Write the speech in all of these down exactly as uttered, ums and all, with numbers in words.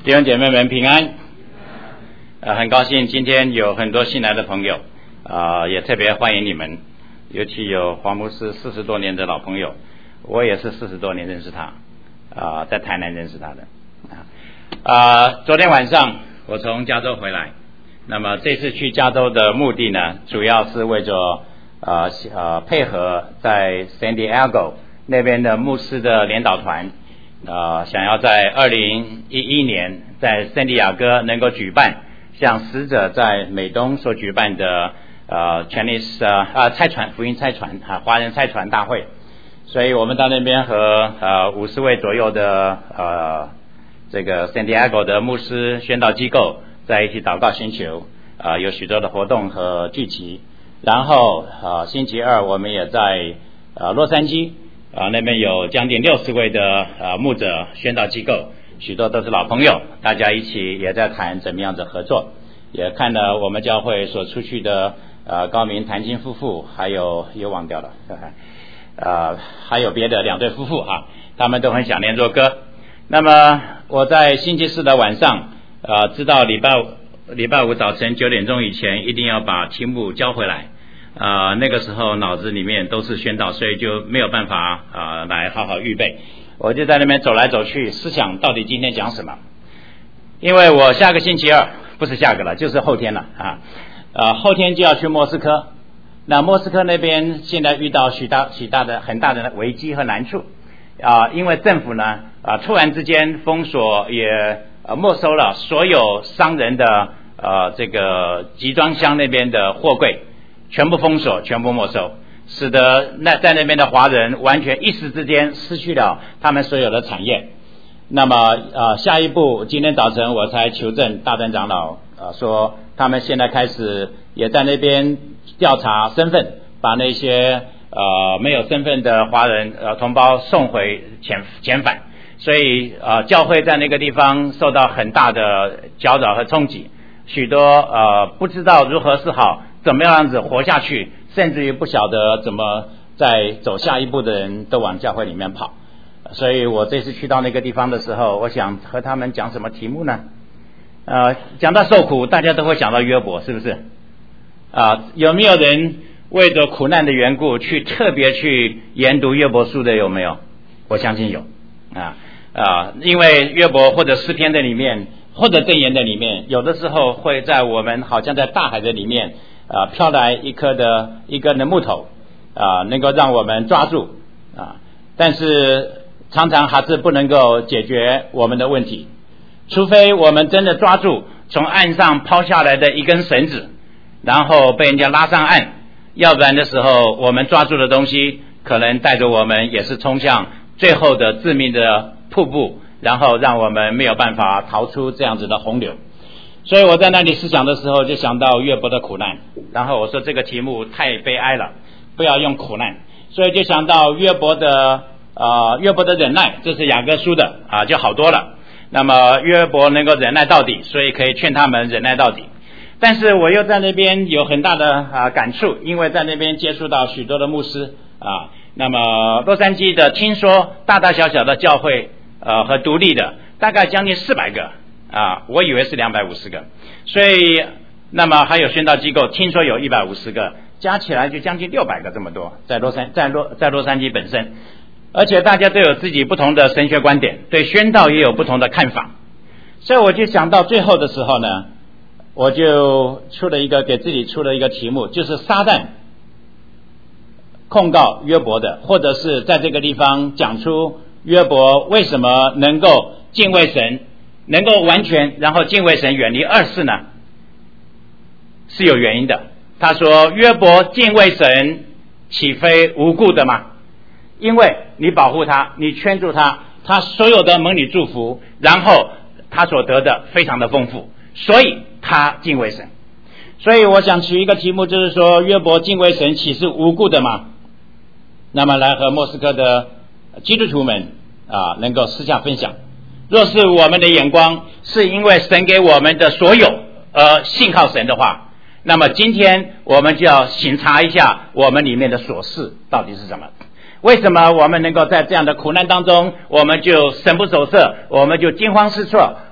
弟兄姐妹们平安。呃，很高兴今天有很多新来的朋友，啊、呃，也特别欢迎你们。尤其有黄牧师四十多年的老朋友，我也是四十多年认识他，啊、呃，在台南认识他的。啊、呃，昨天晚上我从加州回来，那么这次去加州的目的呢，主要是为着呃呃配合在 San Diego 那边的牧师的联导团。呃，想要在二零一一年在圣地亚哥能够举办像使者在美东所举办的呃 Chinese 呃呃差传福音差传啊华人差传大会，所以我们到那边和呃五十位左右的呃这个圣地亚哥的牧师宣道机构在一起祷告寻求，呃有许多的活动和聚集，然后呃星期二我们也在呃洛杉矶。啊，那边有将近六十位的呃牧者宣道机构，许多都是老朋友，大家一起也在谈怎么样的合作，也看了我们教会所出去的呃高明谭金夫妇，还有又忘掉了，呃还有别的两对夫妇哈，他们都很想念做歌。那么我在星期四的晚上，呃知道礼拜礼拜五早晨九点钟以前一定要把题目交回来。啊、呃，那个时候脑子里面都是宣道，所以就没有办法啊、呃、来好好预备。我就在那边走来走去，思想到底今天讲什么。因为我下个星期二不是下个了，就是后天了啊。呃，后天就要去莫斯科。那莫斯科那边现在遇到许大许大的很大的危机和难处啊、呃，因为政府呢啊、呃、突然之间封锁也呃没收了所有商人的呃这个集装箱那边的货柜。全部封锁，全部没收，使得那在那边的华人完全一时之间失去了他们所有的产业。那么呃，下一步今天早晨我才求证大丹长老呃说，他们现在开始也在那边调查身份，把那些呃没有身份的华人呃同胞送回遣遣返，所以呃教会在那个地方受到很大的搅扰和冲击，许多呃不知道如何是好。怎么样子活下去，甚至于不晓得怎么再走下一步的人都往教会里面跑。所以我这次去到那个地方的时候，我想和他们讲什么题目呢？呃，讲到受苦，大家都会想到约伯，是不是？啊、呃，有没有人为着苦难的缘故去特别去研读约伯书的？有没有？我相信有啊啊，因为约伯或者诗篇的里面，或者箴言的里面，有的时候会在我们好像在大海的里面。啊，飘来一颗的一根的木头啊，能够让我们抓住啊，但是常常还是不能够解决我们的问题，除非我们真的抓住从岸上抛下来的一根绳子，然后被人家拉上岸，要不然的时候我们抓住的东西可能带着我们也是冲向最后的致命的瀑布，然后让我们没有办法逃出这样子的洪流。所以我在那里思想的时候就想到约伯的苦难，然后我说这个题目太悲哀了，不要用苦难，所以就想到约伯的呃约伯的忍耐，这是雅各书的啊就好多了。那么约伯能够忍耐到底，所以可以劝他们忍耐到底。但是我又在那边有很大的啊感触，因为在那边接触到许多的牧师啊，那么洛杉矶的听说大大小小的教会呃和独立的大概将近四百个。啊，我以为是两百五十个，所以那么还有宣道机构，听说有一百五十个，加起来就将近六百个这么多，在洛杉在洛在洛杉矶本身，而且大家都有自己不同的神学观点，对宣道也有不同的看法，所以我就想到最后的时候呢，我就出了一个给自己出了一个题目，就是撒旦控告约伯的，或者是在这个地方讲出约伯为什么能够敬畏神。能够完全然后敬畏神远离恶事呢，是有原因的。他说约伯敬畏神岂非无故的吗？因为你保护他，你圈住他，他所有的蒙你祝福，然后他所得的非常的丰富，所以他敬畏神。所以我想取一个题目，就是说约伯敬畏神岂是无故的吗？那么来和莫斯科的基督徒们啊能够私下分享。若是我们的眼光是因为神给我们的所有而信靠神的话，那么今天我们就要省察一下我们里面的琐事到底是什么。为什么我们能够在这样的苦难当中，我们就神不守舍，我们就惊慌失措，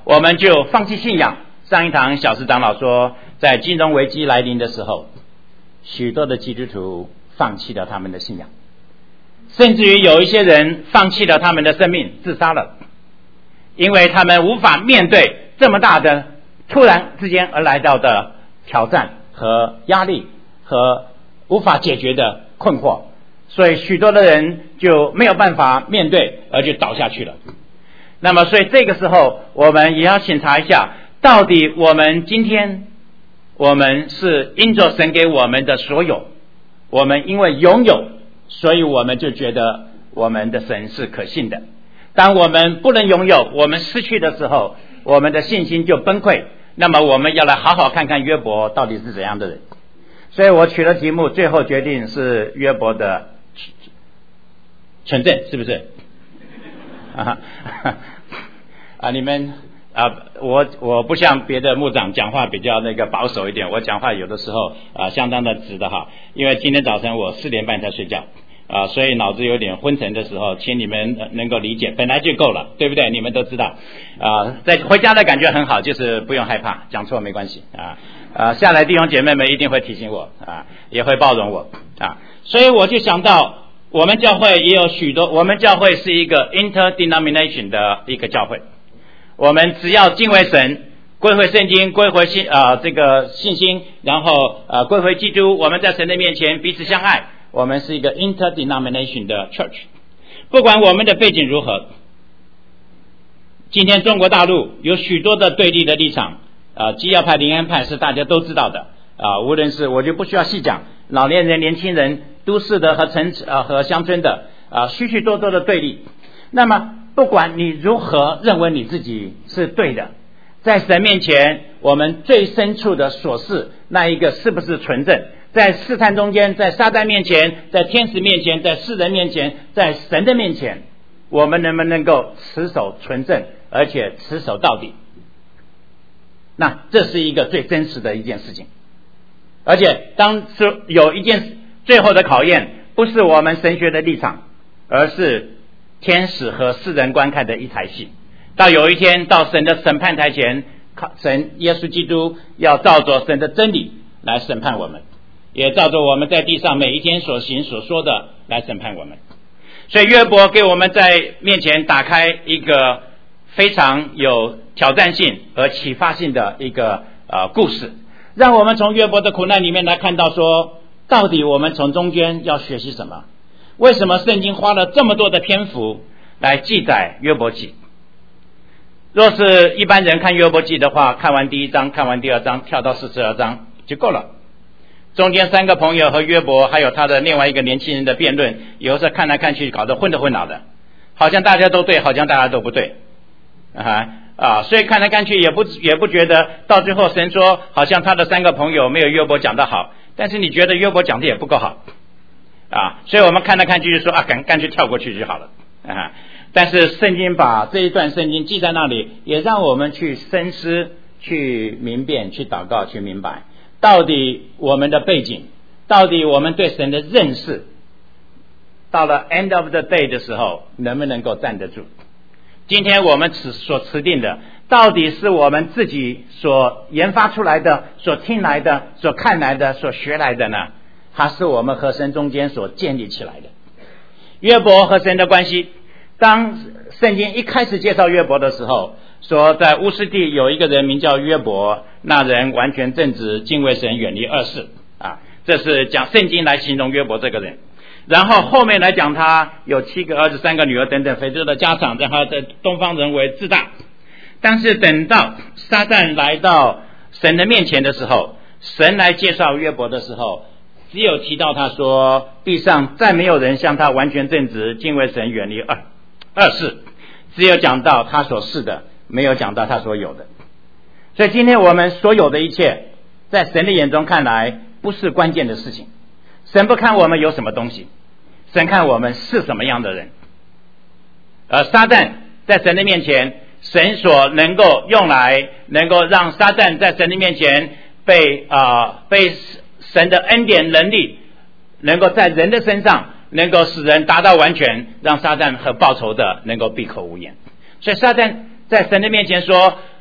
我们就放弃信仰。上一堂小石长老说，在金融危机来临的时候，许多的基督徒放弃了他们的信仰，甚至于有一些人放弃了他们的生命，自杀了，因为他们无法面对这么大的突然之间而来到的挑战和压力和无法解决的困惑，所以许多的人就没有办法面对，而就倒下去了。那么所以这个时候我们也要审查一下，到底我们今天我们是因着神给我们的所有，我们因为拥有，所以我们就觉得我们的神是可信的。当我们不能拥有，我们失去的时候，我们的信心就崩溃。那么我们要来好好看看约伯到底是怎样的人。所以我取了题目，最后决定是约伯的纯正，是不是？啊, 啊，你们啊，我我不像别的牧长讲话比较那个保守一点，我讲话有的时候啊相当的直的哈，因为今天早晨我四点半才睡觉啊，所以脑子有点昏沉的时候，请你们能够理解，本来就够了，对不对？你们都知道啊，在回家的感觉很好，就是不用害怕，讲错没关系啊啊，下来弟兄姐妹们一定会提醒我啊，也会包容我啊，所以我就想到。我们教会也有许多，我们教会是一个 interdenomination 的一个教会，我们只要敬畏神，归回圣经，归回信啊、呃、这个信心，然后呃归回基督，我们在神的面前彼此相爱，我们是一个 interdenomination 的 church。不管我们的背景如何，今天中国大陆有许多的对立的立场啊，基要派、灵恩派是大家都知道的啊，无论是我就不需要细讲，老年人、年轻人。都市的和城呃和乡村的啊许许多多的对立，那么不管你如何认为你自己是对的，在神面前我们最深处的所是那一个是不是纯正，在试探中间，在撒旦面前，在天使面前，在世人面前，在神的面前，我们能不能够持守纯正，而且持守到底，那这是一个最真实的一件事情。而且当是有一件最后的考验，不是我们神学的立场，而是天使和世人观看的一台戏。到有一天到神的审判台前，神耶稣基督要照着神的真理来审判我们，也照着我们在地上每一天所行所说的来审判我们。所以约伯给我们在面前打开一个非常有挑战性和启发性的一个呃故事，让我们从约伯的苦难里面来看到说，到底我们从中间要学习什么？为什么圣经花了这么多的篇幅来记载约伯记？若是一般人看约伯记的话，看完第一章，看完第二章，跳到四十二章就够了。中间三个朋友和约伯还有他的另外一个年轻人的辩论，有时候看来看去搞得混得混脑的，好像大家都对，好像大家都不对啊啊！所以看来看去也不也不觉得，到最后神说好像他的三个朋友没有约伯讲得好，但是你觉得约伯讲的也不够好啊，所以我们看来看去就说啊，干干脆跳过去就好了啊。但是圣经把这一段圣经记在那里，也让我们去深思、去明辨、去祷告、去明白，到底我们的背景，到底我们对神的认识，到了 end of the day 的时候，能不能够站得住？今天我们所持定的，到底是我们自己所研发出来的、所听来的、所看来的、所学来的呢？还是我们和神中间所建立起来的？约伯和神的关系，当圣经一开始介绍约伯的时候，说在乌斯地有一个人名叫约伯，那人完全正直，敬畏神，远离恶事啊，这是讲圣经来形容约伯这个人。然后后面来讲他有七个儿子，三个女儿等等，非洲的家长，然后在东方人为自大。但是等到撒旦来到神的面前的时候，神来介绍约伯的时候，只有提到他说地上再没有人像他完全正直，敬畏神，远离恶恶事，只有讲到他所是的，没有讲到他所有的。所以今天我们所有的一切，在神的眼中看来不是关键的事情。神不看我们有什么东西，神看我们是什么样的人。而撒旦在神的面前，神所能够用来能够让撒旦在神的面前被啊、呃、被神的恩典能力能够在人的身上能够使人达到完全，让撒旦和报仇的能够闭口无言。所以撒旦在神的面前说，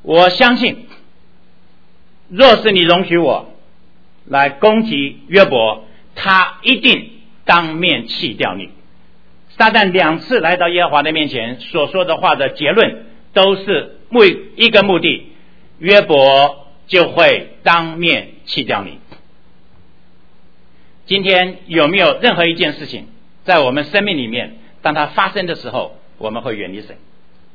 我相信，若是你容许我来攻击约伯，他一定当面弃掉你。撒旦两次来到耶和华的面前所说的话的结论都是目一个目的，约伯就会当面弃掉你。今天有没有任何一件事情在我们生命里面，当它发生的时候，我们会远离神？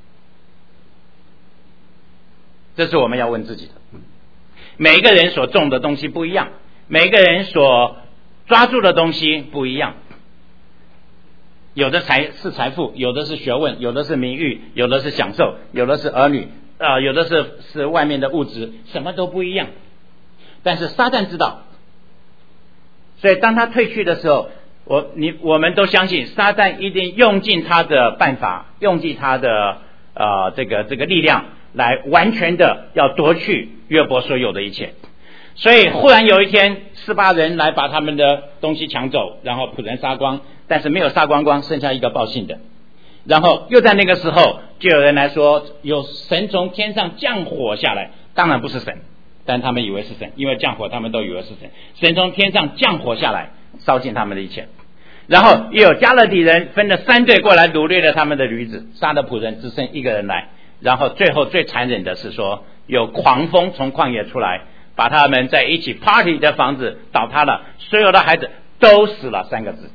这是我们要问自己的。每一个人所种的东西不一样，每一个人所抓住的东西不一样，有的财是财富，有的是学问，有的是名誉，有的是享受，有的是儿女，呃，有的是是外面的物质，什么都不一样。但是撒旦知道，所以当他退去的时候，我你我们都相信撒旦一定用尽他的办法，用尽他的呃这个这个力量，来完全的要夺去约伯所有的一切。所以忽然有一天，十八人来把他们的东西抢走，然后仆人杀光，但是没有杀光光，剩下一个报信的。然后又在那个时候，就有人来说，有神从天上降火下来，当然不是神，但他们以为是神，因为降火他们都以为是神。神从天上降火下来，烧尽他们的一切。然后又有加勒底人分了三队过来掳掠了他们的驴子，杀了仆人，只剩一个人来。然后最后最残忍的是说，有狂风从旷野出来，把他们在一起 party 的房子倒塌了，所有的孩子都死了，三个字。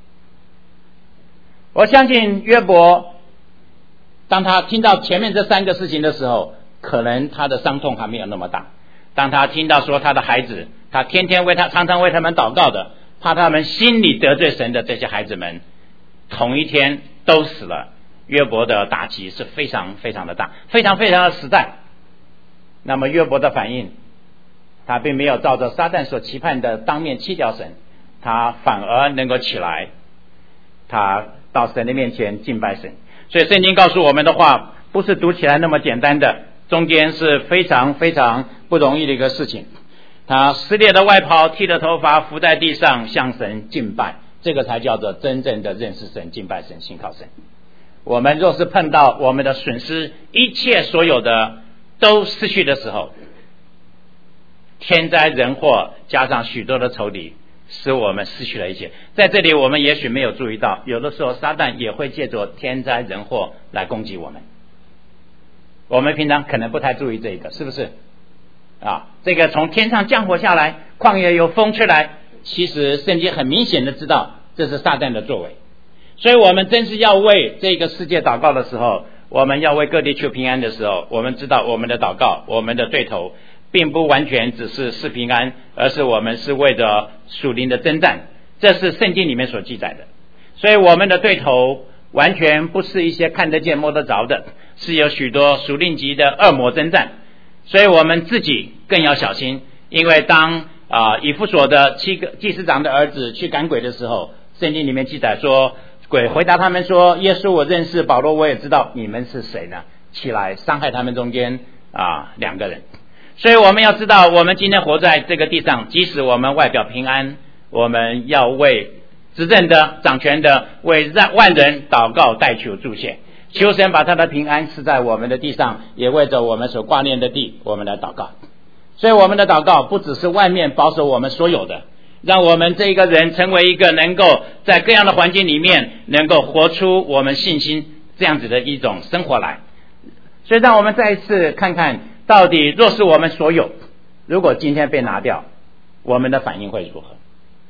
我相信约伯当他听到前面这三个事情的时候，可能他的伤痛还没有那么大。当他听到说他的孩子，他天天为他常常为他们祷告的，怕他们心里得罪神的这些孩子们同一天都死了，约伯的打击是非常非常的大，非常非常的实在。那么约伯的反应，他并没有照着撒旦所期盼的当面弃掉神，他反而能够起来，他到神的面前敬拜神。所以圣经告诉我们的话不是读起来那么简单的，中间是非常非常不容易的一个事情。他撕裂的外袍，剃了头发，伏在地上向神敬拜，这个才叫做真正的认识神、敬拜神、信靠神。我们若是碰到我们的损失，一切所有的都失去的时候，天灾人祸加上许多的仇敌，使我们失去了一切。在这里我们也许没有注意到，有的时候撒旦也会借着天灾人祸来攻击我们，我们平常可能不太注意这个，是不是啊？这个从天上降火下来，旷野有风吹来，其实圣经很明显的知道这是撒旦的作为。所以我们真是要为这个世界祷告的时候，我们要为各地求平安的时候，我们知道我们的祷告，我们的对头并不完全只是是平安，而是我们是为着属灵的征战，这是圣经里面所记载的。所以我们的对头完全不是一些看得见摸得着的，是有许多属灵级的恶魔征战。所以我们自己更要小心，因为当啊、呃、以弗所的七个祭司长的儿子去赶鬼的时候，圣经里面记载说，鬼回答他们说，耶稣我认识，保罗我也知道，你们是谁呢？起来伤害他们中间啊两个人。所以我们要知道，我们今天活在这个地上，即使我们外表平安，我们要为执政的掌权的，为万人祷告代求祝谢，求神把他的平安赐在我们的地上，也为着我们所挂念的地我们来祷告。所以我们的祷告不只是外面保守我们所有的，让我们这一个人成为一个能够在各样的环境里面能够活出我们信心这样子的一种生活来。所以让我们再一次看看，到底若是我们所有，如果今天被拿掉，我们的反应会如何？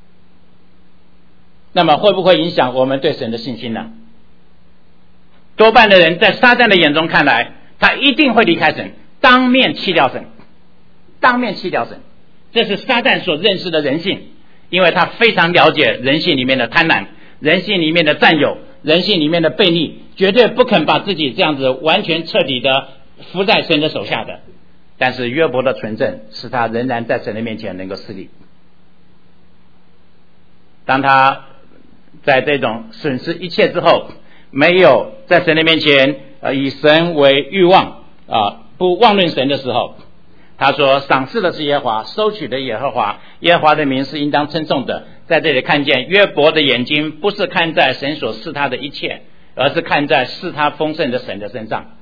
那么会不会影响我们对神的信心呢？多半的人在撒旦的眼中看来，他一定会离开神，当面弃掉神，当面弃掉神。这是撒旦所认识的人性，因为他非常了解人性里面的贪婪，人性里面的占有，人性里面的悖逆，绝对不肯把自己这样子完全彻底的服在神的手下的。但是约伯的纯正使他仍然在神的面前能够侍立。当他在这种损失一切之后，没有在神的面前、呃、以神为欲望、呃、不妄论神的时候，他说赏赐的是耶和华，收取的耶和华，耶和华的名是应当称颂的。在这里看见约伯的眼睛不是看在神所赐他的一切，而是看在赐他丰盛的神的身上。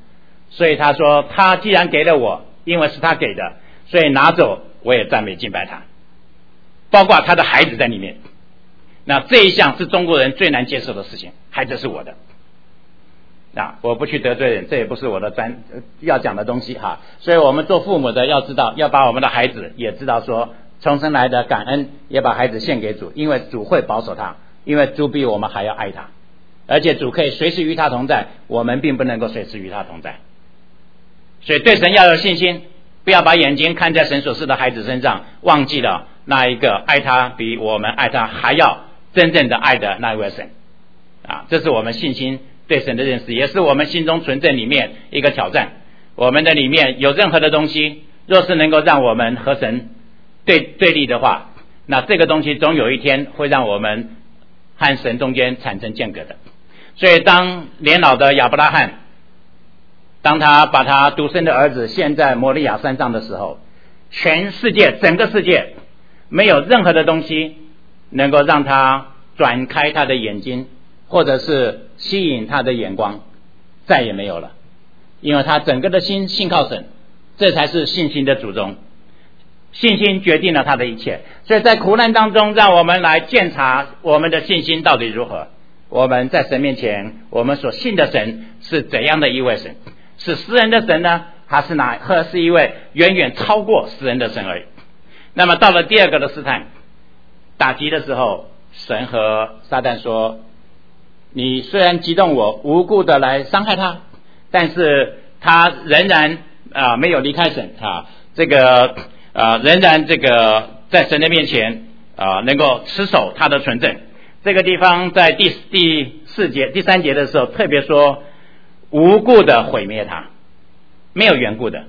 所以他说他既然给了我，因为是他给的，所以拿走我也赞美敬拜他，包括他的孩子在里面。那这一项是中国人最难接受的事情，孩子是我的啊，我不去得罪人，这也不是我的专要讲的东西哈。所以我们做父母的要知道，要把我们的孩子也知道说重生来的感恩，也把孩子献给主，因为主会保守他，因为主比我们还要爱他，而且主可以随时与他同在，我们并不能够随时与他同在。所以对神要有信心，不要把眼睛看在神所赐的孩子身上，忘记了那一个爱他比我们爱他还要真正的爱的那一位神啊！这是我们信心对神的认识，也是我们心中存证里面一个挑战。我们的里面有任何的东西，若是能够让我们和神对对立的话，那这个东西总有一天会让我们和神中间产生间隔的。所以当年老的亚伯拉罕，当他把他独生的儿子献在摩利亚山上的时候，全世界整个世界没有任何的东西能够让他转开他的眼睛，或者是吸引他的眼光，再也没有了，因为他整个的心信靠神，这才是信心的主宗。信心决定了他的一切，所以在苦难当中，让我们来检查我们的信心到底如何。我们在神面前，我们所信的神是怎样的一位神？是诗人的神呢，还是哪或是一位远远超过诗人的神而已？那么到了第二个的试探打击的时候，神和撒旦说，你虽然激动我无故的来伤害他，但是他仍然啊、呃、没有离开神啊，这个啊、呃、仍然这个在神的面前啊、呃、能够持守他的纯正。这个地方在第第四节第三节的时候特别说，无故的毁灭他，没有缘故的。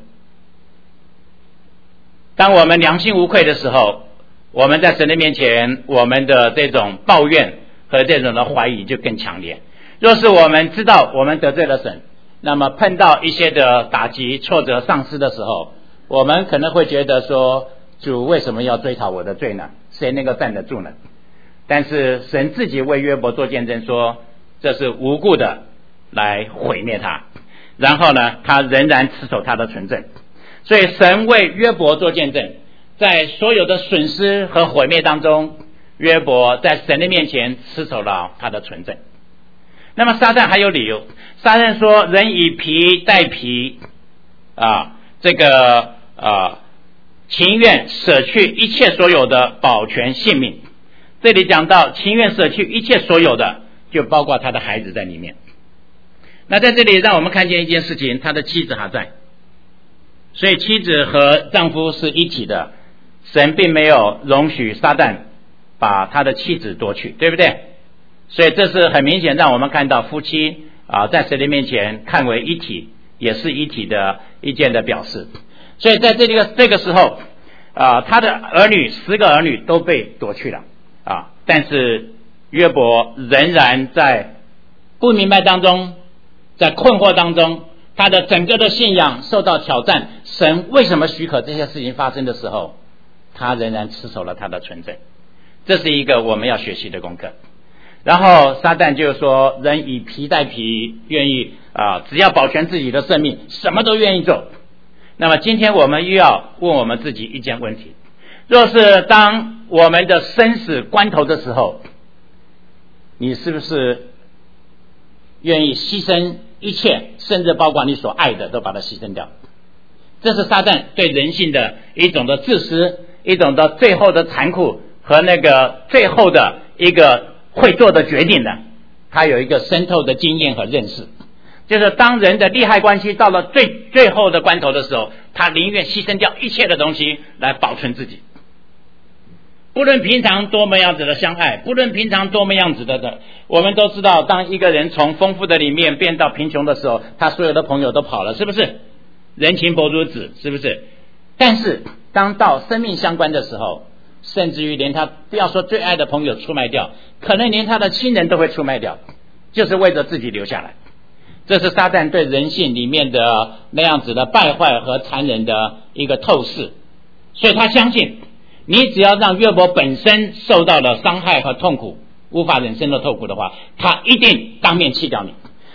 当我们良心无愧的时候，我们在神的面前，我们的这种抱怨和这种的怀疑就更强烈。若是我们知道我们得罪了神，那么碰到一些的打击挫折丧失的时候，我们可能会觉得说，主为什么要追讨我的罪呢？谁能够站得住呢？但是神自己为约伯做见证说，这是无故的来毁灭他，然后呢他仍然持守他的纯正。所以神为约伯做见证，在所有的损失和毁灭当中，约伯在神的面前持守了他的纯正。那么撒旦还有理由，撒旦说人以皮代皮啊，这个啊情愿舍去一切所有的保全性命。这里讲到情愿舍去一切所有的，就包括他的孩子在里面。那在这里让我们看见一件事情，他的妻子还在，所以妻子和丈夫是一体的，神并没有容许撒旦把他的妻子夺去，对不对？所以这是很明显让我们看到夫妻啊在神的面前看为一体，也是一体的一件的表示。所以在这个这个时候啊，他的儿女十个儿女都被夺去了啊，但是约伯仍然在不明白当中，在困惑当中，他的整个的信仰受到挑战。神为什么许可这些事情发生的时候，他仍然持守了他的纯正。这是一个我们要学习的功课。然后撒旦就说，人以皮代皮，愿意啊，只要保全自己的生命，什么都愿意做。那么今天我们又要问我们自己一件问题，若是当我们的生死关头的时候，你是不是愿意牺牲一切，甚至包括你所爱的都把它牺牲掉？这是撒旦对人性的一种的自私，一种的最后的残酷和那个最后的一个会做的决定的，他有一个深透的经验和认识。就是当人的利害关系到了最最后的关头的时候，他宁愿牺牲掉一切的东西来保存自己。不论平常多么样子的相爱，不论平常多么样子的的，我们都知道，当一个人从丰富的里面变到贫穷的时候，他所有的朋友都跑了，是不是？人情薄如纸，是不是？但是当到生命相关的时候，甚至于连他不要说最爱的朋友出卖掉，可能连他的亲人都会出卖掉，就是为着自己留下来。这是撒旦对人性里面的那样子的败坏和残忍的一个透视。所以他相信，你只要让约伯本身受到了伤害和痛苦，无法忍受的痛苦的话，他一定当面弃掉你。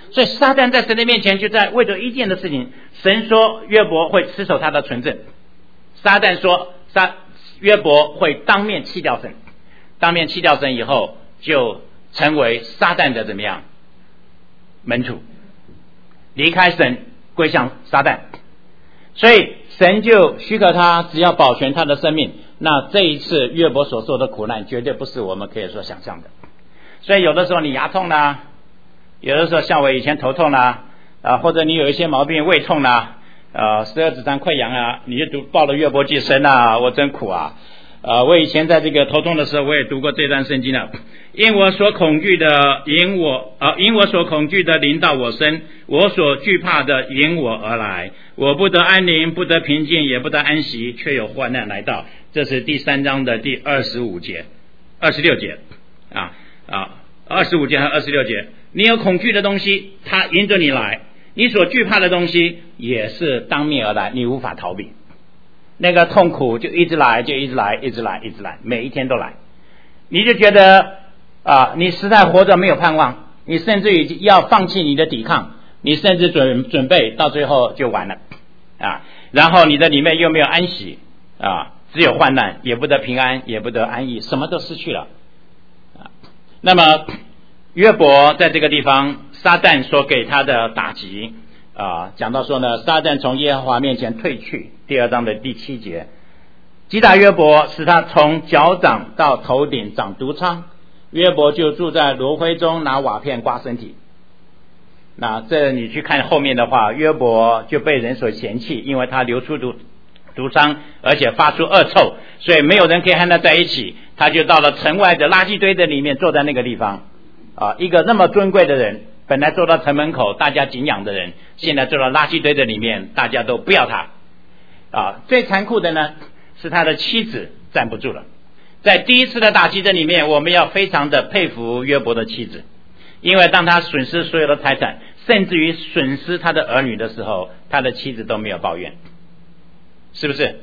所以撒旦在神的面前就在为着一件的事情，神说约伯会持守他的纯正，撒旦说撒约伯会当面弃掉神，当面弃掉神以后就成为撒旦的怎么样门徒，离开神归向撒旦，所以神就许可他只要保全他的生命，那这一次约伯所受的苦难绝对不是我们可以说想象的。所以有的时候你牙痛啦，有的时候像我以前头痛啦，啊，或者你有一些毛病胃痛啦，呃，十二指肠溃疡啊，你就读报了约伯记，神啊，我真苦啊！呃，我以前在这个头痛的时候，我也读过这段圣经了。因我所恐惧的，因我啊、呃，因我所恐惧的临到我身，我所惧怕的因我而来，我不得安宁，不得平静，也不得安息，却有患难来到。这是第三章的第二十五节、二十六节啊啊，二十五节和二十六节。你有恐惧的东西，它迎着你来；你所惧怕的东西，也是当面而来，你无法逃避。那个痛苦就一直来，就一直来，一直来，一直来，每一天都来。你就觉得啊，你实在活着没有盼望，你甚至于要放弃你的抵抗，你甚至准准备到最后就完了啊。然后你的里面又没有安息啊，只有患难，也不得平安，也不得安逸，什么都失去了啊。那么约伯在这个地方，撒旦所给他的打击啊，讲到说呢，撒旦从耶和华面前退去，第二章的第七节，击打约伯，使他从脚掌到头顶长毒疮，约伯就住在炉灰中，拿瓦片刮身体。那这你去看后面的话，约伯就被人所嫌弃，因为他流出毒毒疮，而且发出恶臭，所以没有人可以和他在一起，他就到了城外的垃圾堆的里面，坐在那个地方啊，一个那么尊贵的人，本来坐到城门口大家敬仰的人，现在坐到垃圾堆的里面，大家都不要他啊。最残酷的呢是他的妻子站不住了。在第一次的打击这里面，我们要非常的佩服约伯的妻子，因为当他损失所有的财产，甚至于损失他的儿女的时候，他的妻子都没有抱怨，是不是？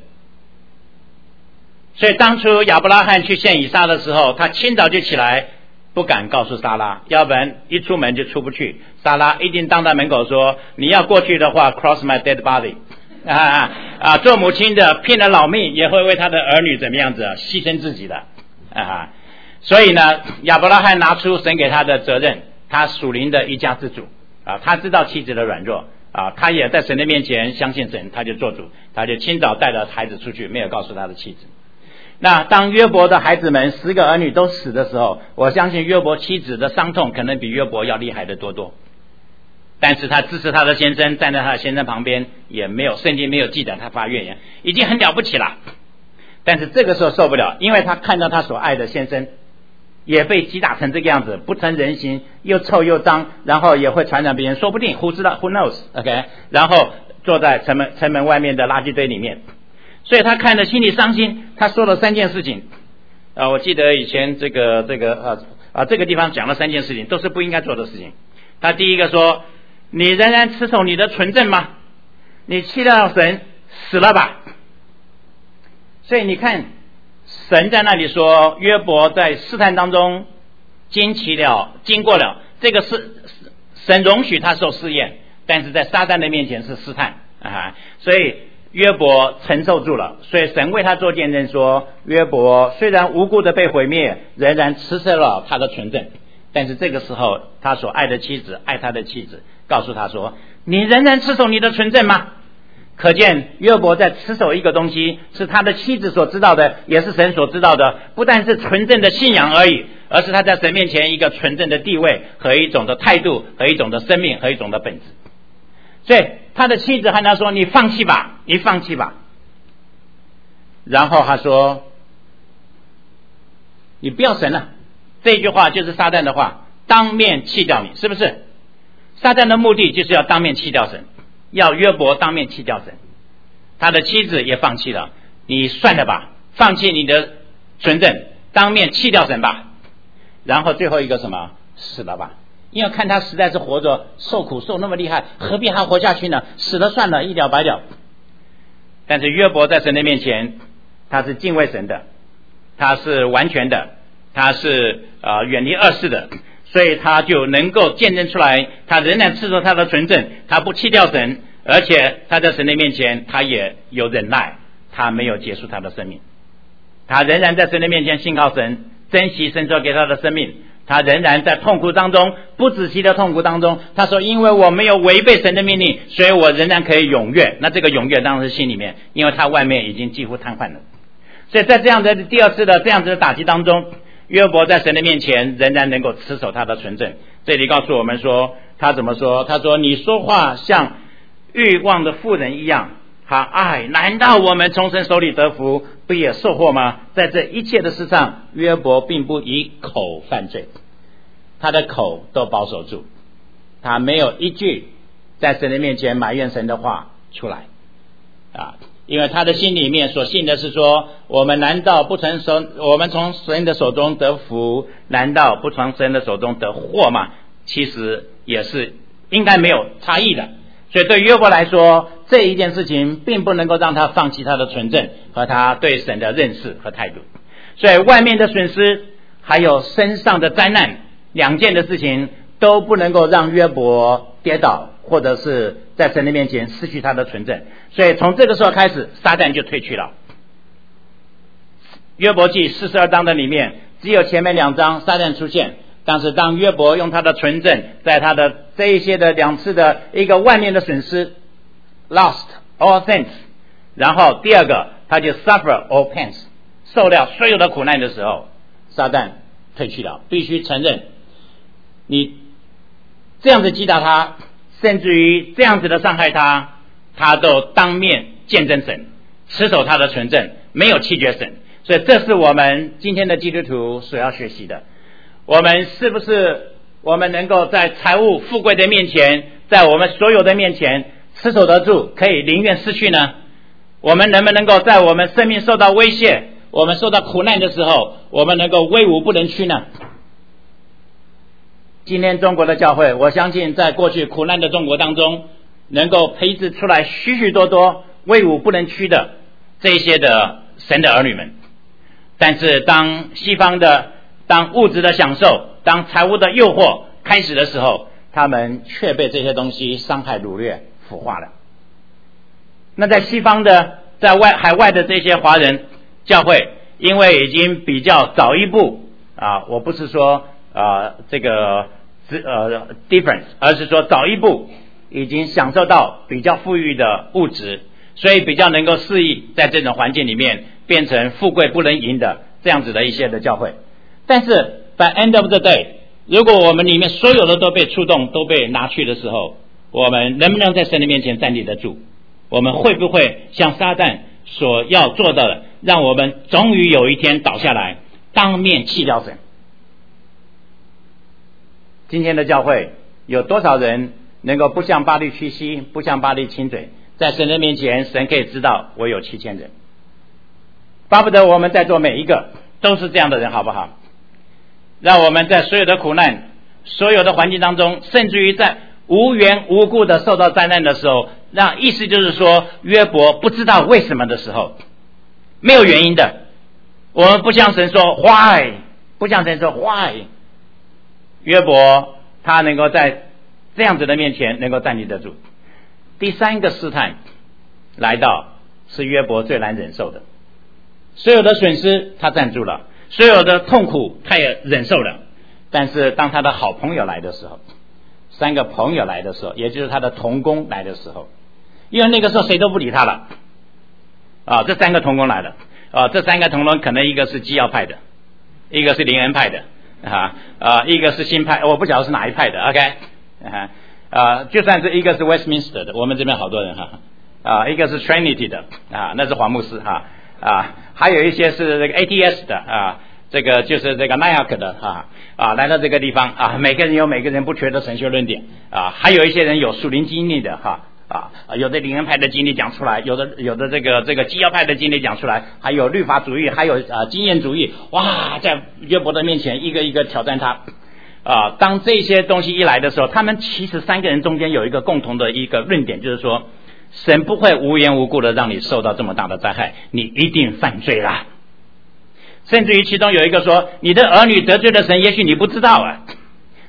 所以当初亚伯拉罕去献以撒的时候，他清早就起来，不敢告诉撒拉，要不然一出门就出不去，撒拉一定当在门口说，你要过去的话 cross my dead body 啊啊！做母亲的拼了老命也会为他的儿女怎么样子牺牲自己的啊！所以呢，亚伯拉罕拿出神给他的责任，他属灵的一家之主啊，他知道妻子的软弱啊，他也在神的面前相信神，他就做主，他就清早带着孩子出去，没有告诉他的妻子。那当约伯的孩子们十个儿女都死的时候，我相信约伯妻子的伤痛可能比约伯要厉害的多多，但是他支持他的先生，站在他的先生旁边，也没有圣经没有记载他发怨言，已经很了不起了。但是这个时候受不了，因为他看到他所爱的先生也被击打成这个样子，不成人形，又臭又脏，然后也会传染别人，说不定 who 知道 who knows OK， 然后坐在城门城门外面的垃圾堆里面，所以他看着心里伤心。他说了三件事情啊，我记得以前这个这个啊啊这个地方讲了三件事情，都是不应该做的事情。他第一个说，你仍然持守你的纯正吗？你弃掉神，死了吧。所以你看神在那里说，约伯在试探当中经其了经过了这个是神容许他受试验，但是在撒旦的面前是试探啊，所以约伯承受住了，所以神为他做见证说，约伯虽然无辜的被毁灭，仍然持守了他的纯正。但是这个时候他所爱的妻子爱他的妻子告诉他说，你仍然持守你的纯正吗？可见约伯在持守一个东西，是他的妻子所知道的，也是神所知道的，不但是纯正的信仰而已，而是他在神面前一个纯正的地位和一种的态度和一种的生命和一种的本质。所以他的妻子和他说，你放弃吧，你放弃吧。然后他说，你不要神了。这句话就是撒旦的话，当面弃掉你，是不是？撒旦的目的就是要当面弃掉神，要约伯当面弃掉神。他的妻子也放弃了，你算了吧，放弃你的纯正，当面弃掉神吧。然后最后一个什么？死了吧。因为看他实在是活着受苦受那么厉害，何必还活下去呢？死了算了，一了百了。但是约伯在神的面前，他是敬畏神的，他是完全的，他是呃远离恶事的， 所以他就能够见证出来，他仍然持守他的纯正，他不弃掉神，而且他在神的面前他也有忍耐，他没有结束他的生命，他仍然在神的面前信靠神，珍惜神所给他的生命，他仍然在痛苦当中，不止息的痛苦当中，他说因为我没有违背神的命令，所以我仍然可以踊跃。那这个踊跃当然是心里面，因为他外面已经几乎瘫痪了。所以在这样的第二次的这样子的打击当中，约伯在神的面前仍然能够持守他的纯正。这里告诉我们说，他怎么说？他说你说话像欲望的妇人一样，他哎，难道我们从神手里得福，不也受祸吗？在这一切的事上，约伯并不以口犯罪，他的口都保守住，他没有一句在神的面前埋怨神的话出来啊，因为他的心里面所信的是说，我们难道不从手，我们从神的手中得福，难道不从神的手中得祸吗？其实也是应该没有差异的。所以对约伯来说，这一件事情并不能够让他放弃他的纯正和他对神的认识和态度。所以外面的损失还有身上的灾难，两件的事情都不能够让约伯跌倒，或者是在神的面前失去他的纯正。所以从这个时候开始，撒旦就退去了。约伯记四十二章的里面只有前面两章撒旦出现，但是当约伯用他的纯正，在他的这一些的两次的一个外面的损失 lost all things， 然后第二个他就 suffer all pains， 受了所有的苦难的时候，撒旦退去了。必须承认，你这样子击打他，甚至于这样子的伤害他，他都当面见证神，持守他的纯正，没有弃绝神。所以这是我们今天的基督徒所要学习的。我们是不是我们能够在财务富贵的面前，在我们所有的面前持守得住，可以宁愿失去呢？我们能不能够在我们生命受到威胁，我们受到苦难的时候，我们能够威武不能屈呢？今天中国的教会，我相信在过去苦难的中国当中，能够培植出来许许多多威武不能屈的这些的神的儿女们。但是当西方的当物质的享受，当财务的诱惑开始的时候，他们却被这些东西伤害掳掠腐化了。那在西方的在外海外的这些华人教会，因为已经比较早一步啊，我不是说啊这个呃 difference， 而是说早一步已经享受到比较富裕的物质，所以比较能够适应在这种环境里面变成富贵不能淫的这样子的一些的教会。但是 by end of the day， 如果我们里面所有的都被触动，都被拿去的时候，我们能不能在神的面前站立得住？我们会不会像撒旦所要做的，让我们终于有一天倒下来，当面弃掉神？今天的教会有多少人能够不向巴力屈膝，不向巴力亲嘴？在神的面前，神可以知道我有七千人。巴不得我们在座每一个都是这样的人，好不好？让我们在所有的苦难，所有的环境当中，甚至于在无缘无故的受到灾难的时候，让意思就是说，约伯不知道为什么的时候，没有原因的，我们不向神说 why， 不向神说 why。 约伯他能够在这样子的面前能够站立得住。第三个试探来到，是约伯最难忍受的。所有的损失他站住了，所有的痛苦他也忍受了，但是当他的好朋友来的时候，三个朋友来的时候，也就是他的同工来的时候，因为那个时候谁都不理他了啊，这三个同工来了啊，这三个同工可能一个是基要派的，一个是灵恩派的啊啊，一个是新派，我不晓得是哪一派的 ，OK 啊啊，就算是一个是 Westminster 的，我们这边好多人哈啊，一个是 Trinity 的啊，那是黄牧师哈啊，还有一些是这个 A T S 的啊，这个就是这个 N I A C 的哈啊，来到这个地方啊，每个人有每个人不缺的神学论点啊，还有一些人有属灵经历的哈啊，有的灵恩派的经历讲出来，有的有的这个这个基要派的经历讲出来，还有律法主义，还有啊经验主义，哇，在约伯的面前一个一个挑战他啊。当这些东西一来的时候，他们其实三个人中间有一个共同的一个论点，就是说神不会无缘无故的让你受到这么大的灾害，你一定犯罪啦。甚至于其中有一个说，你的儿女得罪了神，也许你不知道啊。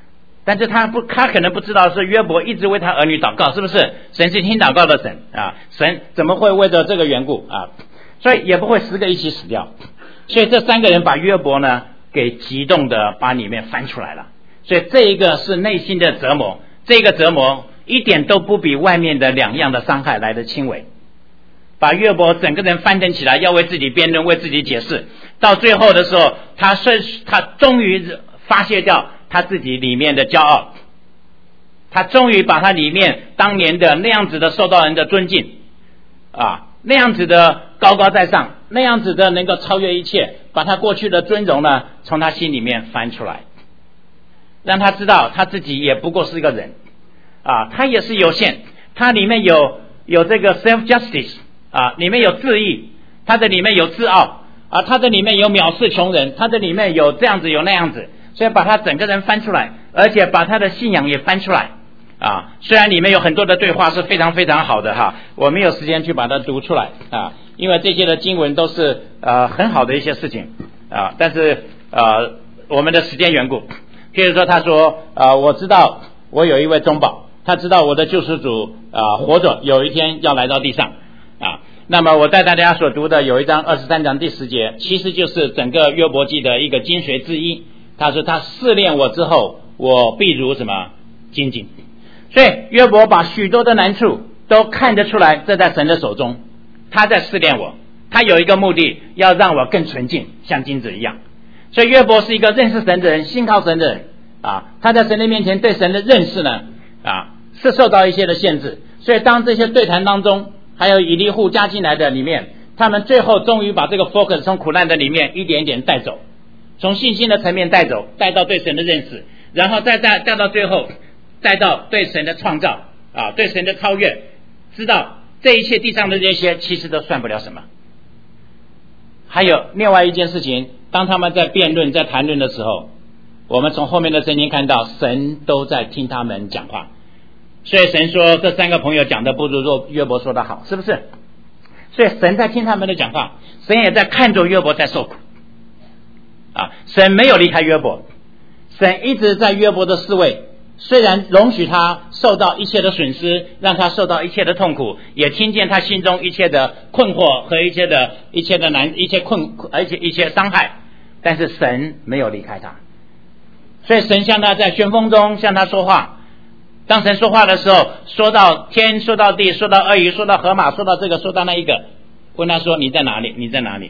但是他不，他可能不知道是约伯一直为他儿女祷告，是不是？神是听祷告的神啊，神怎么会为着这个缘故啊？所以也不会十个一起死掉。所以这三个人把约伯呢给激动的把里面翻出来了。所以这一个是内心的折磨，这个折磨一点都不比外面的两样的伤害来得轻微。把约伯整个人翻腾起来，要为自己辩论，为自己解释。到最后的时候，他是他终于发泄掉他自己里面的骄傲，他终于把他里面当年的那样子的受到人的尊敬啊，那样子的高高在上，那样子的能够超越一切，把他过去的尊荣呢从他心里面翻出来，让他知道他自己也不过是一个人啊，他也是有限，他里面有有这个 self justice 啊，里面有自义，他的里面有自傲啊，他的里面有藐视穷人，他的里面有这样子有那样子，所以把他整个人翻出来，而且把他的信仰也翻出来啊。虽然里面有很多的对话是非常非常好的哈，我没有时间去把它读出来啊，因为这些的经文都是呃很好的一些事情啊，但是呃我们的时间缘故，譬如说他说呃我知道我有一位中保，他知道我的救世主啊、呃、活着，有一天要来到地上啊。那么我带大家所读的有一章二十三章第十节，其实就是整个约伯记的一个精髓之一。他说他试炼我之后，我必如什么精进。所以约伯把许多的难处都看得出来，这在神的手中，他在试炼我，他有一个目的，要让我更纯净，像金子一样。所以约伯是一个认识神的人，信靠神的人啊，他在神的面前对神的认识呢啊是受到一些的限制。所以当这些对谈当中，还有以利户加进来的里面，他们最后终于把这个 focus 从苦难的里面一点一点带走，从信心的层面带走，带到对神的认识，然后再带带到最后，带到对神的创造啊，对神的超越，知道这一切地上的这些其实都算不了什么。还有另外一件事情，当他们在辩论在谈论的时候，我们从后面的圣经看到神都在听他们讲话。所以神说这三个朋友讲的不如约伯说的好，是不是？所以神在听他们的讲话，神也在看着约伯在受苦啊，神没有离开约伯，神一直在约伯的侍卫，虽然容许他受到一切的损失，让他受到一切的痛苦，也听见他心中一切的困惑和一切的一切的难一切困而且一切伤害，但是神没有离开他。所以神向他在旋风中向他说话，当神说话的时候，说到天，说到地，说到鳄鱼，说到河马，说到这个，说到那一个，问他说你在哪里？你在哪里？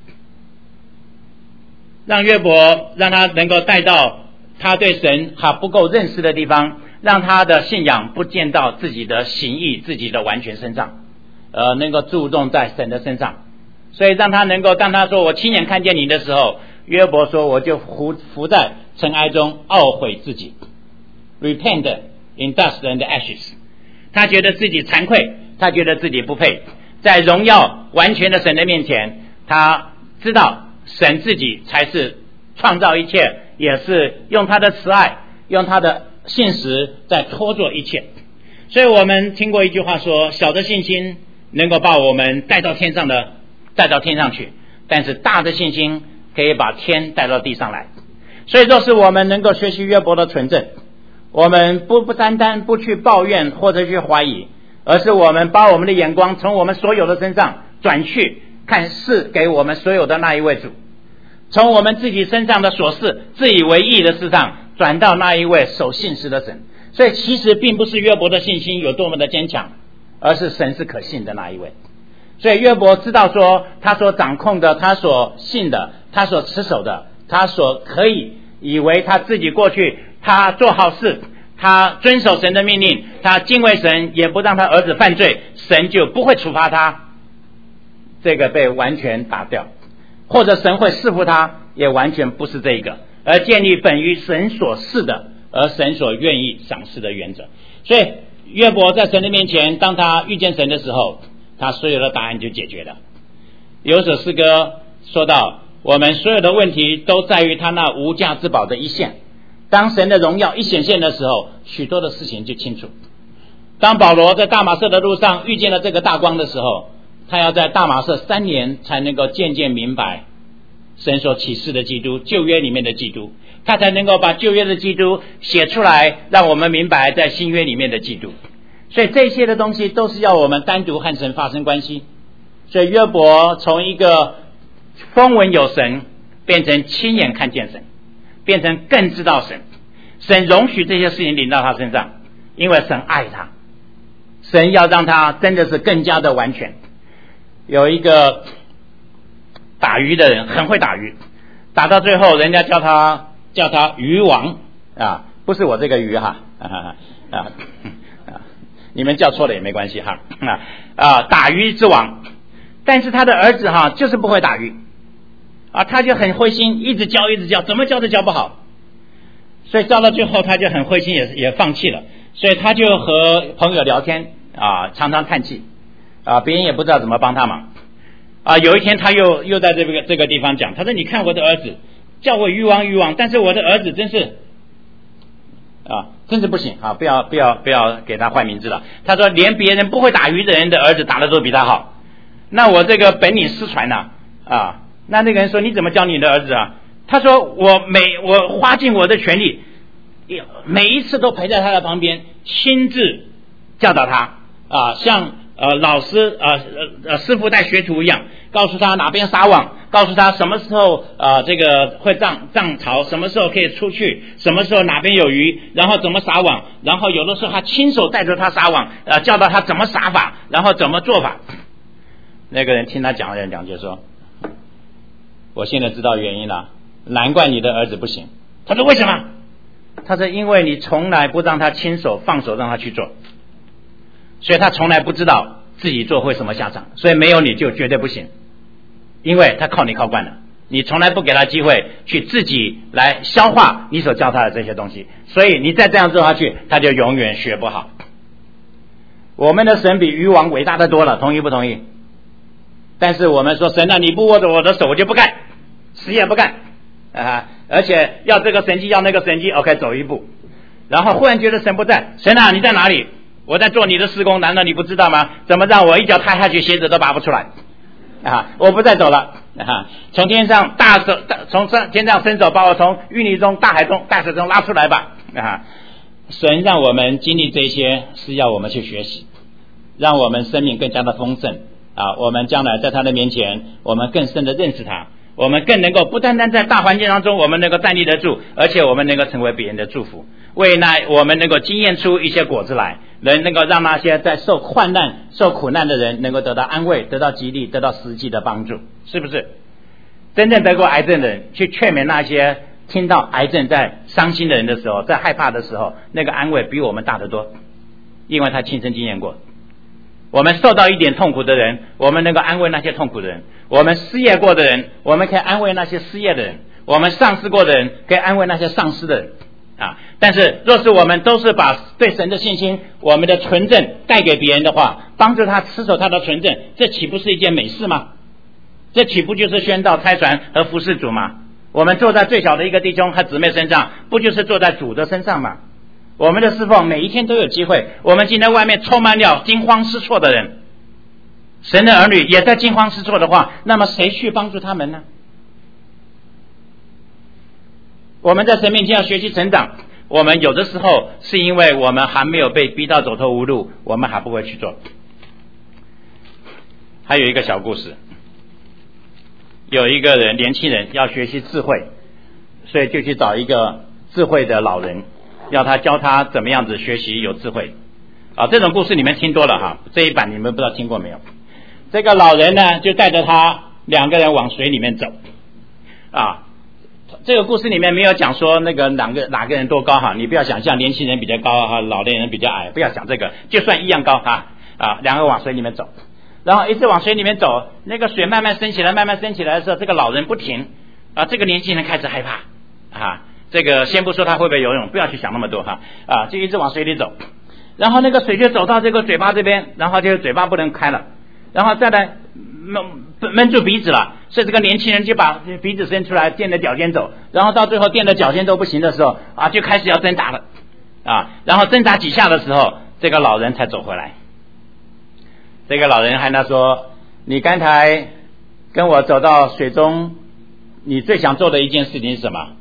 让约伯让他能够带到他对神还不够认识的地方，让他的信仰不见到自己的行义自己的完全身上，呃，能够注重在神的身上。所以让他能够当他说我亲眼看见你的时候，约伯说我就伏伏在尘埃中懊悔自己， repent in dust and ashes。 他觉得自己惭愧，他觉得自己不配，在荣耀完全的神的面前，他知道神自己才是创造一切，也是用他的慈爱，用他的信实在托做一切。所以我们听过一句话说，小的信心能够把我们带到天上的带到天上去，但是大的信心可以把天带到地上来。所以若是我们能够学习约伯的纯正，我们不不单单不去抱怨或者去怀疑，而是我们把我们的眼光从我们所有的身上转去看是给我们所有的那一位主，从我们自己身上的所事自以为义的事上转到那一位守信实的神。所以其实并不是约伯的信心有多么的坚强，而是神是可信的那一位。所以约伯知道说，他所掌控的，他所信的，他所持守的，他所可以以为他自己过去他做好事，他遵守神的命令，他敬畏神，也不让他儿子犯罪，神就不会处罚他，这个被完全打掉，或者神会赐福他，也完全不是这个，而建立本于神所赐的，而神所愿意赏赐的原则。所以约伯在神的面前，当他遇见神的时候，他所有的答案就解决了。有首诗歌说到，我们所有的问题都在于他那无价之宝的一现，当神的荣耀一显现的时候，许多的事情就清楚。当保罗在大马色的路上遇见了这个大光的时候，他要在大马色三年才能够渐渐明白神所启示的基督，旧约里面的基督。 他才能够把旧约的基督写出来，让我们明白在新约里面的基督。所以这些的东西都是要我们单独和神发生关系。所以约伯从一个风闻有神变成亲眼看见神，变成更知道神，神容许这些事情临到他身上，因为神爱他，神要让他真的是更加的完全。有一个打鱼的人很会打鱼，打到最后人家叫他叫他鱼王啊，不是我这个鱼哈啊啊啊，你们叫错了也没关系哈啊啊，打鱼之王。但是他的儿子哈就是不会打鱼啊，他就很灰心，一直教一直教，怎么教都教不好，所以教到最后他就很灰心，也也放弃了。所以他就和朋友聊天啊，常常叹气啊，别人也不知道怎么帮他忙啊。有一天他又又在这个这个地方讲，他说：“你看我的儿子叫我鱼王鱼王，但是我的儿子真是啊，真是不行啊！不要不要不要给他换名字了。”他说：“连别人不会打鱼的人的儿子打的都比他好。”那我这个本领失传了 啊, 啊！那那个人说你怎么教你的儿子啊？他说我每我花尽我的全力，每一次都陪在他的旁边，亲自教导他啊，像呃老师呃呃师傅带学徒一样，告诉他哪边撒网，告诉他什么时候啊这个会涨涨潮，什么时候可以出去，什么时候哪边有鱼，然后怎么撒网，然后有的时候他亲手带着他撒网，呃教导他怎么撒法，然后怎么做法。那个人听他讲了两句说，我现在知道原因了，难怪你的儿子不行。他说为什么？他说因为你从来不让他亲手放手让他去做，所以他从来不知道自己做会什么下场，所以没有你就绝对不行，因为他靠你靠惯了，你从来不给他机会去自己来消化你所教他的这些东西，所以你再这样做下去，他就永远学不好。我们的神比鱼王伟大的多了，同意不同意？但是我们说神啊，你不握着我的手我就不干，死也不干啊！而且要这个神迹要那个神迹 OK 走一步，然后忽然觉得神不在，神啊你在哪里？我在做你的施工，难道你不知道吗？怎么让我一脚踏下去鞋子都拔不出来啊！我不再走了啊！从天上大手从天上伸手把我从淤泥中大海中大水中拉出来吧啊！神让我们经历这些是要我们去学习，让我们生命更加的丰盛啊！我们将来在他的面前，我们更深的认识他，我们更能够不单单在大环境当中我们能够站立得住，而且我们能够成为别人的祝福，为那我们能够经验出一些果子来，能能够让那些在受患难受苦难的人能够得到安慰，得到激励，得到实际的帮助，是不是？真正得过癌症的人去劝勉那些听到癌症在伤心的人的时候，在害怕的时候，那个安慰比我们大得多，因为他亲身经验过。我们受到一点痛苦的人，我们能够安慰那些痛苦的人，我们失业过的人，我们可以安慰那些失业的人，我们丧失过的人可以安慰那些丧失的人啊！但是若是我们都是把对神的信心，我们的纯正带给别人的话，帮助他持守他的纯正，这岂不是一件美事吗？这岂不就是宣道差传和服侍主吗？我们坐在最小的一个弟兄和姊妹身上，不就是坐在主的身上吗？我们的侍奉每一天都有机会，我们今天外面充满了惊慌失措的人，神的儿女也在惊慌失措的话，那么谁去帮助他们呢？我们在神面前要学习成长，我们有的时候是因为我们还没有被逼到走投无路，我们还不会去做。还有一个小故事，有一个人年轻人要学习智慧，所以就去找一个智慧的老人，要他教他怎么样子学习有智慧啊！这种故事你们听多了哈，这一版你们不知道听过没有？这个老人呢，就带着他两个人往水里面走啊。这个故事里面没有讲说那个哪个哪个人多高哈，你不要想象年轻人比较高哈，老年人比较矮，不要想这个，就算一样高哈啊，两个往水里面走，然后一直往水里面走，那个水慢慢升起来，慢慢升起来的时候，这个老人不停啊，这个年轻人开始害怕啊。这个先不说他会不会游泳，不要去想那么多哈啊，就一直往水里走，然后那个水就走到这个嘴巴这边，然后就嘴巴不能开了，然后再来闷闷住鼻子了，所以这个年轻人就把鼻子伸出来垫着脚尖走，然后到最后垫着脚尖都不行的时候啊，就开始要挣扎了啊，然后挣扎几下的时候，这个老人才走回来。这个老人还那说，你刚才跟我走到水中，你最想做的一件事情是什么？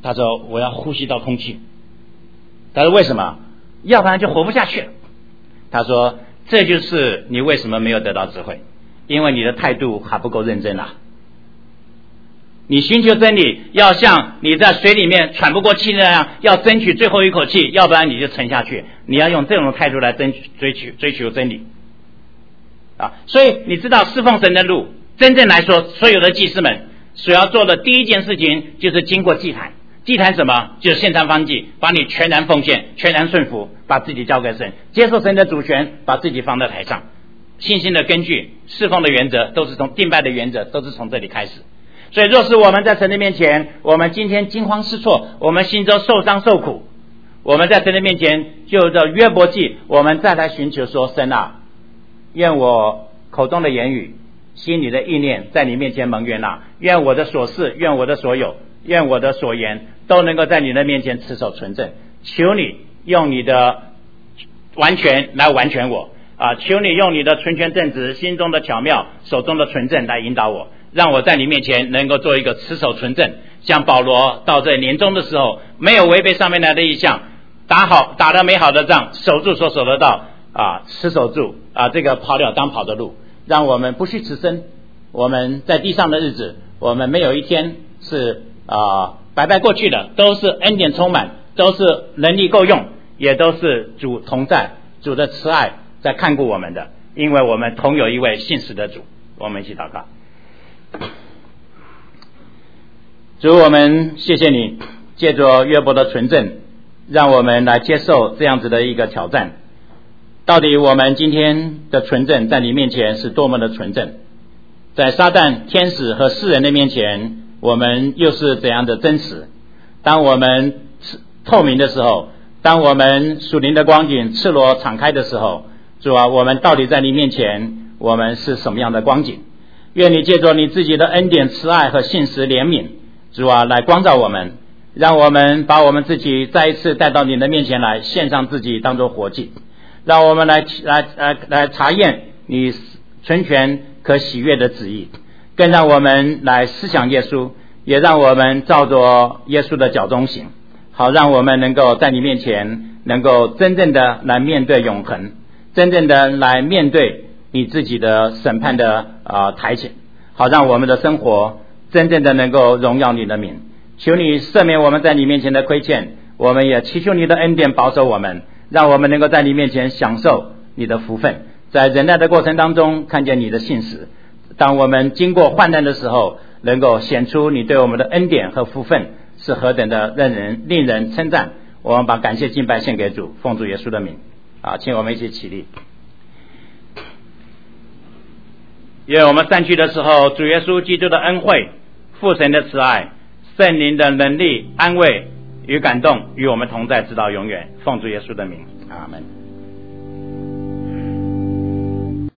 他说我要呼吸到空气。他说为什么？要不然就活不下去了。他说这就是你为什么没有得到智慧，因为你的态度还不够认真啊。你寻求真理要像你在水里面喘不过气那样，要争取最后一口气，要不然你就沉下去。你要用这种态度来争取追求追求真理啊！所以你知道侍奉神的路，真正来说，所有的祭司们所要做的第一件事情就是经过祭坛。祭坛什么？就是献上方祭，把你全然奉献，全然顺服，把自己交给神，接受神的主权，把自己放在台上。信心的根据，侍奉的原则都是从敬拜的原则都是从这里开始。所以若是我们在神的面前，我们今天惊慌失措，我们心中受伤受苦，我们在神的面前就着约伯记，我们再来寻求说，神啊，愿我口中的言语，心里的意念在你面前蒙悦纳，愿我的所事，愿我的所有，愿我的所言都能够在你的面前持守纯正。求你用你的完全来完全我啊！求你用你的纯全正直，心中的巧妙，手中的纯正来引导我，让我在你面前能够做一个持守纯正，像保罗到这年终的时候，没有违背上面来的意向，打好打得美好的仗，守住所守得到啊，持守住啊这个跑了当跑的路，让我们不虚此生。我们在地上的日子，我们没有一天是啊白白过去的，都是恩典充满，都是能力够用，也都是主同在，主的慈爱在看顾我们的，因为我们同有一位信实的主。我们一起祷告。主，我们谢谢你借着约伯的纯正，让我们来接受这样子的一个挑战。到底我们今天的纯正在你面前是多么的纯正，在撒旦、天使和世人的面前，我们又是怎样的真实？当我们透明的时候，当我们属灵的光景赤裸敞开的时候，主啊，我们到底在你面前我们是什么样的光景？愿你借着你自己的恩典、慈爱和信实怜悯，主啊，来光照我们，让我们把我们自己再一次带到你的面前来，献上自己当作活祭，让我们来来来来查验你纯全可喜悦的旨意，更让我们来思想耶稣，也让我们照着耶稣的脚中行，好让我们能够在你面前能够真正的来面对永恒，真正的来面对你自己的审判的啊、呃、台前，好让我们的生活真正的能够荣耀你的名。求你赦免我们在你面前的亏欠，我们也祈求你的恩典保守我们，让我们能够在你面前享受你的福分，在忍耐的过程当中看见你的信实。当我们经过患难的时候，能够显出你对我们的恩典和福分是何等的让人令人称赞。我们把感谢敬拜献给主，奉主耶稣的名啊，请我们一起起立。愿我们散去的时候，主耶稣基督的恩惠、父神的慈爱、圣灵的能力、安慰与感动与我们同在直到永远。奉主耶稣的名，阿们。